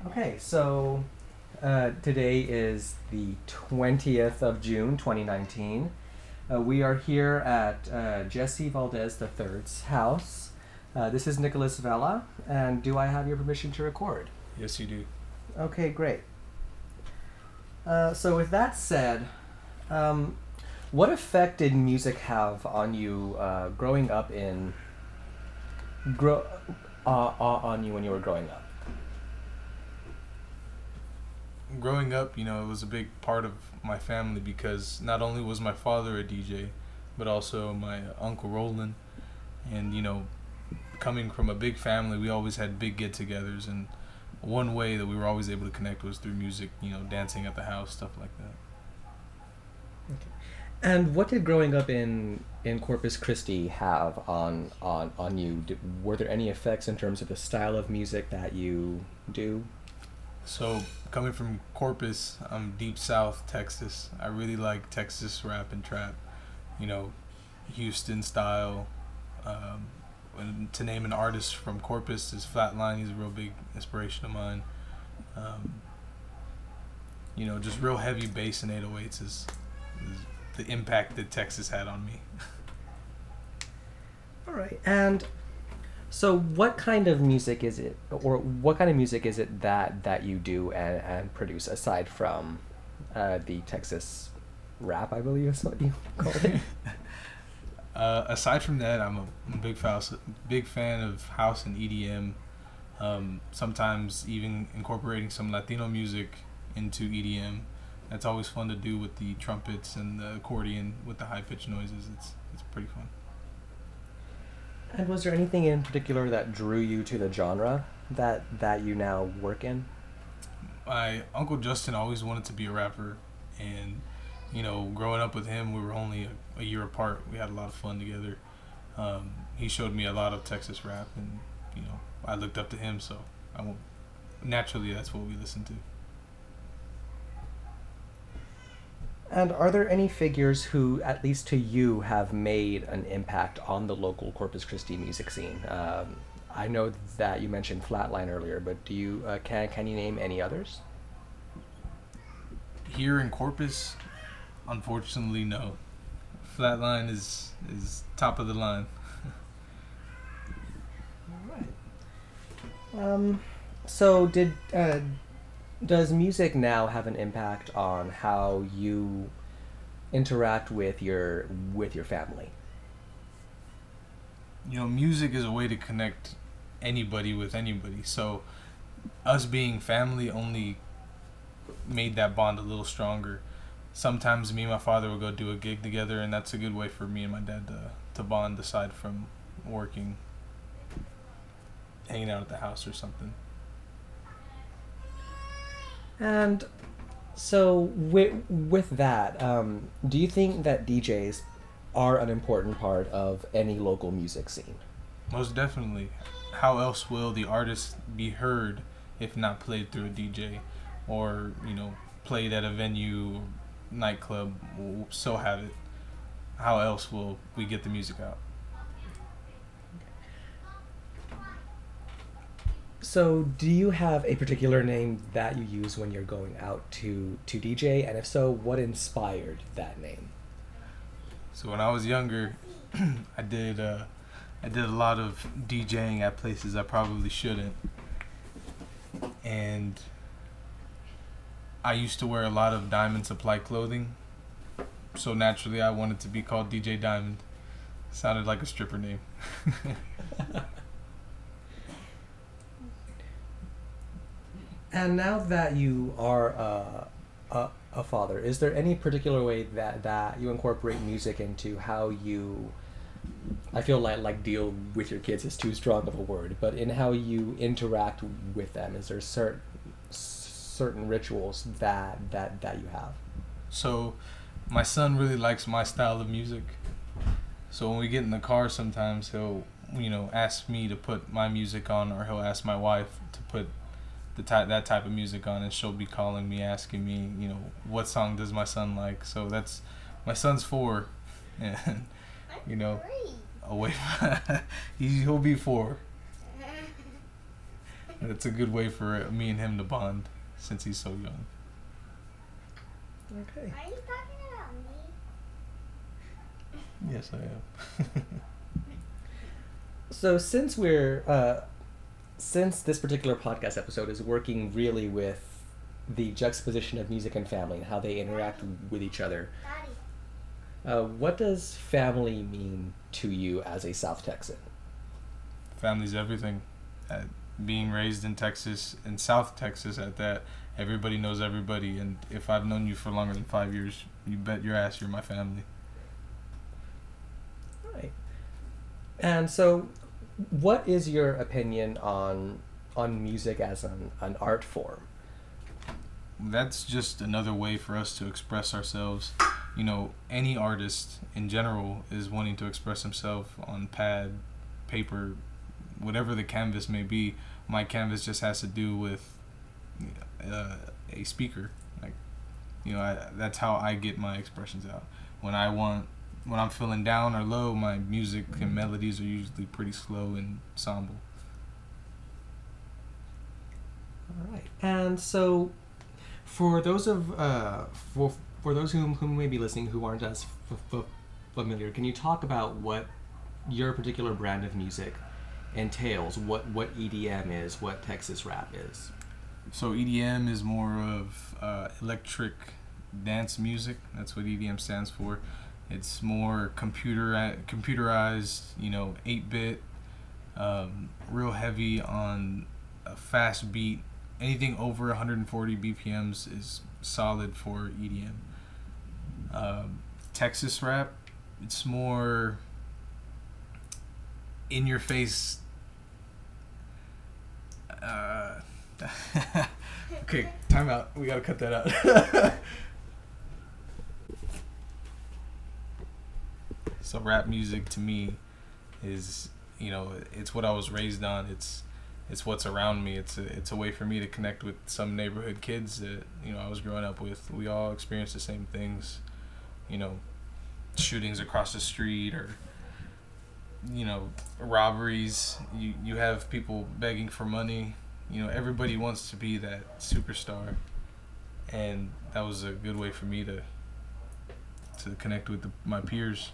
Okay, so today is the 20th of June, 2019. We are here at Jesse Valdez III's house. This is Nicholas Vela, and do I have your permission to record? Yes, you do. Okay, great. So with that said, what effect did music have on you growing up on you when you were growing up? Growing up, it was a big part of my family because not only was my father a DJ, but also my Uncle Roland. And, coming from a big family, we always had big get-togethers. And one way that we were always able to connect was through music, dancing at the house, stuff like that. Okay. And what did growing up in Corpus Christi have on you? Were there any effects in terms of the style of music that you do? So, coming from Corpus, I'm deep south Texas. I really like Texas rap and trap, Houston style. And to name an artist from Corpus is Flatline. He's a real big inspiration of mine. Just real heavy bass and 808s is the impact that Texas had on me. All right. And so what kind of music is it, or what kind of music is it that you do and produce aside from the Texas rap, I believe is what you call it? Aside from that, I'm a big fan of house and EDM. Sometimes even incorporating some Latino music into EDM. That's always fun to do with the trumpets and the accordion with the high pitched noises. It's pretty fun. And was there anything in particular that drew you to the genre that you now work in? My Uncle Justin always wanted to be a rapper, and growing up with him, we were only a year apart. We had a lot of fun together. He showed me a lot of Texas rap, and I looked up to him, so naturally that's what we listened to. And are there any figures who, at least to you, have made an impact on the local Corpus Christi music scene? I know that you mentioned Flatline earlier, but do you can you name any others? Here in Corpus, unfortunately, no. Flatline is top of the line. All right. So does music now have an impact on how you interact with your family? Music is a way to connect anybody with anybody. So us being family only made that bond a little stronger. Sometimes me and my father will go do a gig together, and that's a good way for me and my dad to bond aside from working, hanging out at the house or something. And so with that, do you think that DJs are an important part of any local music scene? Most definitely. How else will the artist be heard if not played through a DJ or, played at a venue, nightclub, so have it? How else will we get the music out? So do you have a particular name that you use when you're going out to DJ? And if so, what inspired that name? So when I was younger, I did a lot of DJing at places I probably shouldn't. And I used to wear a lot of Diamond Supply clothing. So naturally I wanted to be called DJ Diamond. Sounded like a stripper name. And now that you are a father, is there any particular way that you incorporate music into how you, I feel like deal with your kids is too strong of a word, but in how you interact with them? Is there certain rituals that you have? So my son really likes my style of music. So when we get in the car, sometimes he'll, ask me to put my music on, or he'll ask my wife to put that type of music on, and she'll be calling me, asking me, what song does my son like? So that's, my son's 4, and away. He'll be 4. And it's a good way for me and him to bond since he's so young. Okay. Are you talking about me? Yes, I am. So since this particular podcast episode is working really with the juxtaposition of music and family and how they interact with each other, Daddy. what does family mean to you as a South Texan? Family's everything. Being raised in Texas, in South Texas at that, everybody knows everybody, and if I've known you for longer than 5 years, you bet your ass you're my family. Right. And so, what is your opinion on music as an art form? That's just another way for us to express ourselves. You know, any artist in general is wanting to express himself on pad, paper, whatever the canvas may be. My canvas just has to do with a speaker. Like, you know, that's how I get my expressions out. When I'm feeling down or low, my music and melodies are usually pretty slow and somber. All right. And so, for those who may be listening who aren't as familiar, can you talk about what your particular brand of music entails? What EDM is? What Texas rap is? So EDM is more of electric dance music. That's what EDM stands for. It's more computerized, 8-bit, real heavy on a fast beat. Anything over 140 BPMs is solid for EDM. Texas rap, it's more in your face. Okay, time out. We gotta cut that out. So rap music to me is, it's what I was raised on. It's what's around me. It's a way for me to connect with some neighborhood kids that I was growing up with. We all experience the same things, shootings across the street or robberies. You have people begging for money. Everybody wants to be that superstar, and that was a good way for me to connect with my peers.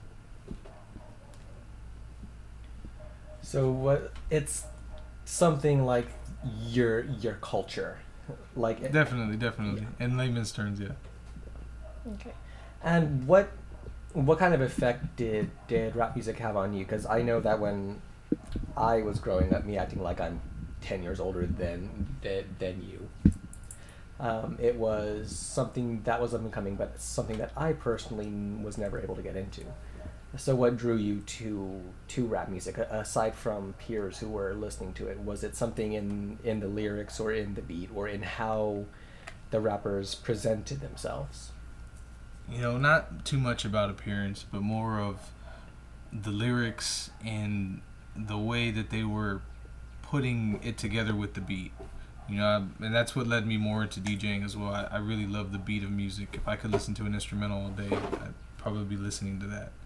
So it's something like your culture, like definitely. In layman's terms, yeah. Okay. And what kind of effect did rap music have on you? Because I know that when I was growing up, me acting like I'm 10 years older than you, it was something that was up and coming, but something that I personally was never able to get into. So what drew you to rap music, aside from peers who were listening to it? Was it something in the lyrics or in the beat or in how the rappers presented themselves? Not too much about appearance, but more of the lyrics and the way that they were putting it together with the beat. And that's what led me more into DJing as well. I really love the beat of music. If I could listen to an instrumental all day, I'd probably be listening to that.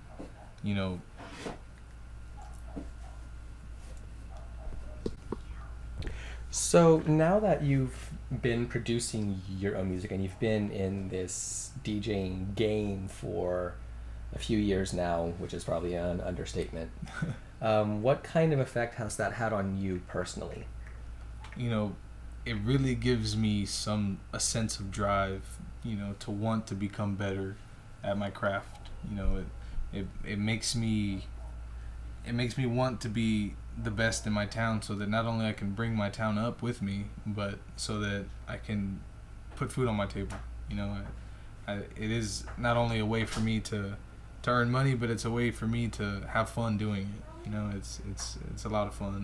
So now that you've been producing your own music and you've been in this DJing game for a few years now, which is probably an understatement, what kind of effect has that had on you personally? It really gives me a sense of drive, to want to become better at my craft. It makes me want to be the best in my town, so that not only I can bring my town up with me, but so that I can put food on my table. It is not only a way for me to earn money, but it's a way for me to have fun doing it. It's a lot of fun.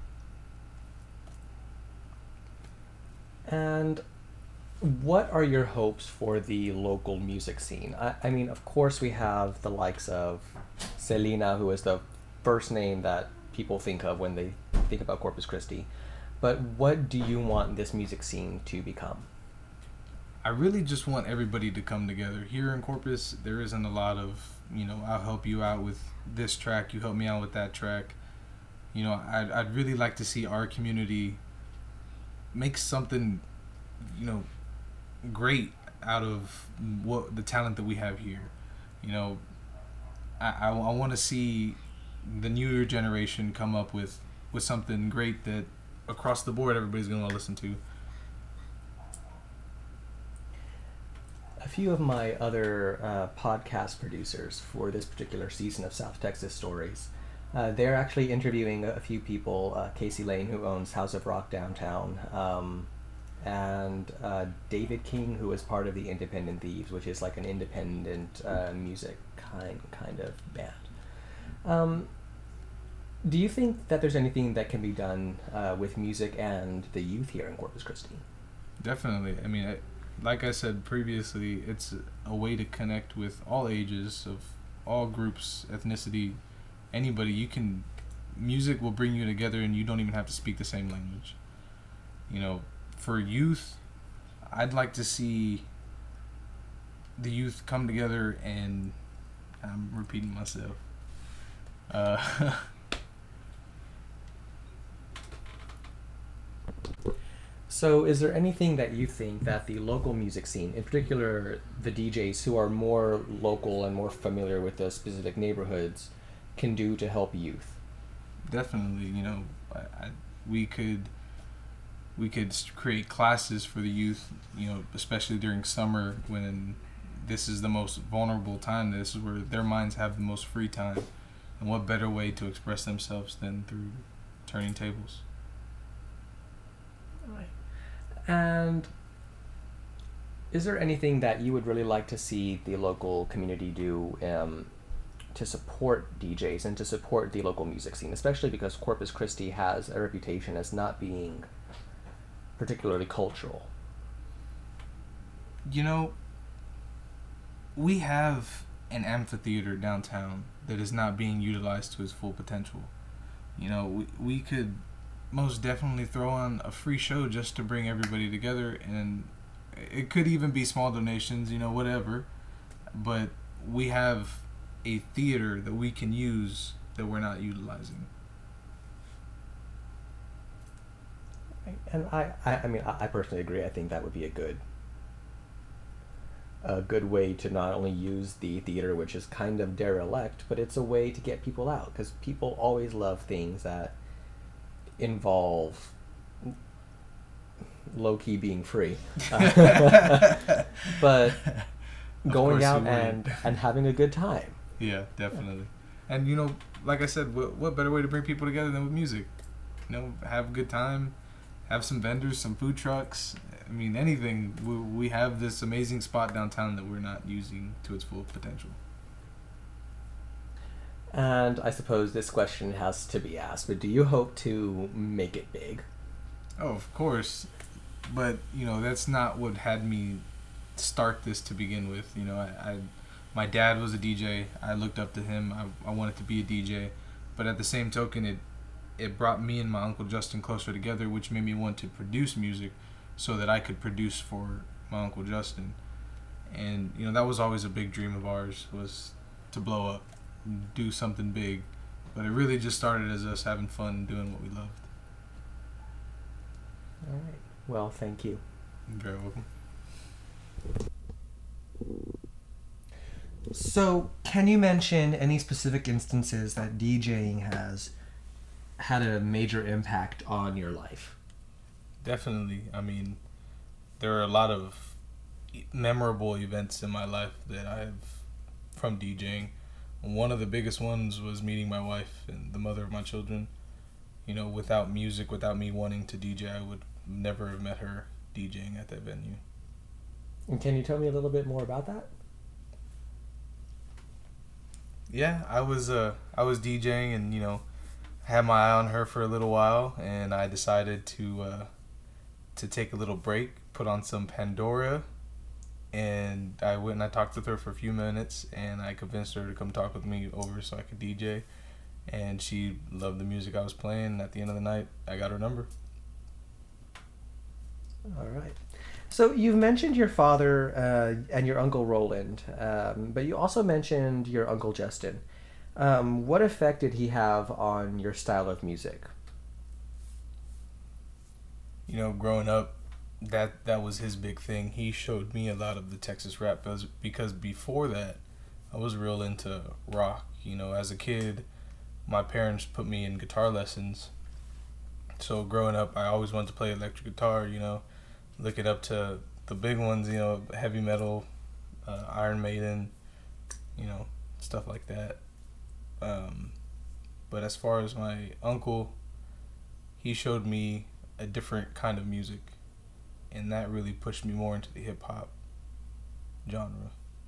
And what are your hopes for the local music scene? I mean, of course, we have the likes of Selena, who is the first name that people think of when they think about Corpus Christi. But what do you want this music scene to become? I really just want everybody to come together. Here in Corpus, there isn't a lot of, I'll help you out with this track, you help me out with that track. You know, I'd really like to see our community make something, you know, great out of what the talent that we have here. You know, I want to see the newer generation come up with something great that across the board everybody's going to listen to. A few of my other podcast producers for this particular season of South Texas Stories, they're actually interviewing a few people. Casey Lane, who owns House of Rock downtown, and David King, who is part of the Independent Thieves, which is like an independent music kind of band. Do you think that there's anything that can be done with music and the youth here in Corpus Christi? Definitely. I mean, like I said previously, it's a way to connect with all ages, of all groups, ethnicity, anybody. Music will bring you together, and you don't even have to speak the same language. You know, for youth, I'd like to see the youth come together, and I'm repeating myself. So is there anything that you think that the local music scene, in particular the DJs who are more local and more familiar with the specific neighborhoods, can do to help youth? Definitely. You know, we could create classes for the youth, you know, especially during summer when this is the most vulnerable time. This is where their minds have the most free time. And what better way to express themselves than through turning tables? Right. And is there anything that you would really like to see the local community do to support DJs and to support the local music scene, especially because Corpus Christi has a reputation as not being particularly cultural? You know, we have an amphitheater downtown that is not being utilized to its full potential. You know, we could most definitely throw on a free show just to bring everybody together, and it could even be small donations, you know, whatever. But we have a theater that we can use that we're not utilizing. And I mean, I personally agree. I think that would be a good way to not only use the theater, which is kind of derelict, but it's a way to get people out, because people always love things that involve low-key being free. But going out and having a good time. Yeah, definitely. And, you know, like I said, what better way to bring people together than with music? You know, have a good time, have some vendors, some food trucks. I mean, anything. We have this amazing spot downtown that we're not using to its full potential. And I suppose this question has to be asked, but do you hope to make it big? Oh, of course. But, you know, that's not what had me start this to begin with. You know, my dad was a DJ. I looked up to him. I wanted to be a DJ. But at the same token, it brought me and my Uncle Justin closer together, which made me want to produce music so that I could produce for my Uncle Justin. And, you know, that was always a big dream of ours, was to blow up, do something big. But it really just started as us having fun and doing what we loved. All right. Well, thank you. You're very welcome. So, can you mention any specific instances that DJing has had a major impact on your life? Definitely. I mean, there are a lot of memorable events in my life that I have from DJing. One of the biggest ones was meeting my wife and the mother of my children. You know, without music, without me wanting to DJ, I would never have met her DJing at that venue. And can you tell me a little bit more about that? Yeah, I was DJing and, you know, had my eye on her for a little while, and I decided to take a little break, put on some Pandora, and I went and I talked with her for a few minutes, and I convinced her to come talk with me over so I could DJ, and she loved the music I was playing, and at the end of the night, I got her number. All right. So you've mentioned your father and your Uncle Roland, but you also mentioned your Uncle Justin. What effect did he have on your style of music? You know, growing up, that was his big thing. He showed me a lot of the Texas rap because before that, I was real into rock. You know, as a kid, my parents put me in guitar lessons. So growing up, I always wanted to play electric guitar. You know, looking up to the big ones. You know, heavy metal, Iron Maiden. You know, stuff like that. But as far as my uncle, he showed me a different kind of music, and that really pushed me more into the hip hop genre.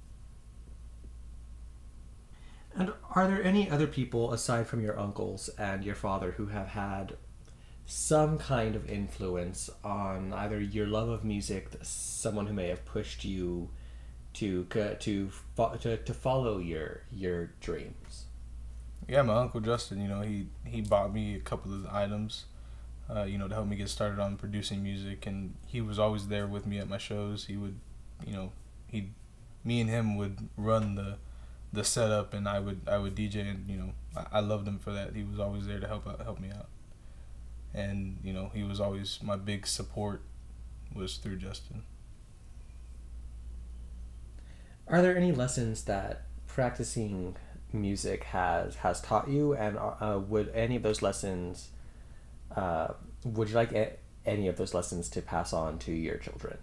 And are there any other people aside from your uncles and your father who have had some kind of influence on either your love of music, someone who may have pushed you to follow your dreams? Yeah, my uncle Justin, you know, he bought me a couple of the items, you know, to help me get started on producing music, and he was always there with me at my shows. He would, you know, me and him would run the setup, and I would DJ, and you know, I loved him for that. He was always there to help me out, and you know, he was always my big support was through Justin. Are there any lessons that practicing music has taught you, and would any of those lessons would you like any of those lessons to pass on to your children?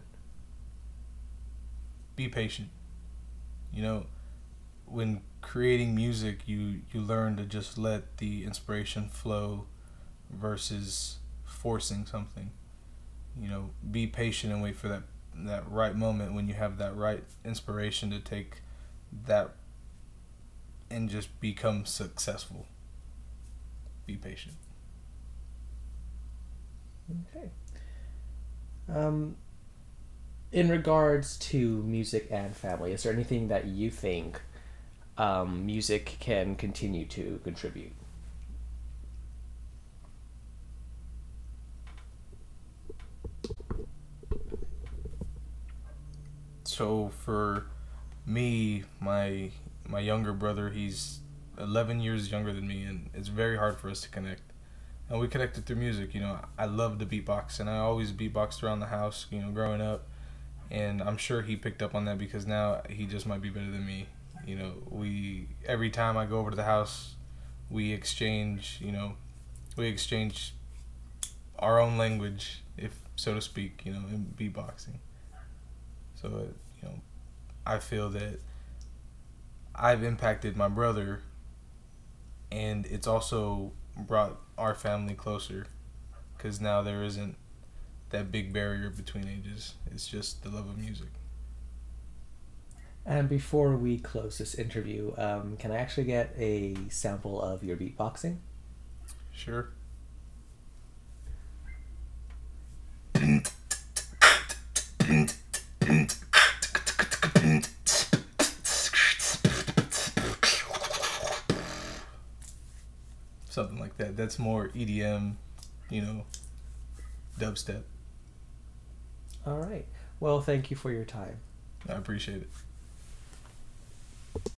Be patient. You know, when creating music, you learn to just let the inspiration flow versus forcing something. You know, be patient and wait for that right moment when you have that right inspiration to take that and just become successful. Be patient. Okay. In regards to music and family, is there anything that you think music can continue to contribute? So for me, my younger brother, he's 11 years younger than me, and it's very hard for us to connect. And we connected through music. You know, I love to beatbox, and I always beatboxed around the house, you know, growing up. And I'm sure he picked up on that because now he just might be better than me. You know, every time I go over to the house, we exchange our own language, if so to speak, you know, in beatboxing. So, you know, I feel that I've impacted my brother, and it's also brought our family closer because now there isn't that big barrier between ages. It's just the love of music. And before we close this interview, can I actually get a sample of your beatboxing? Sure. Something like that. That's more EDM, you know, dubstep. All right. Well, thank you for your time. I appreciate it.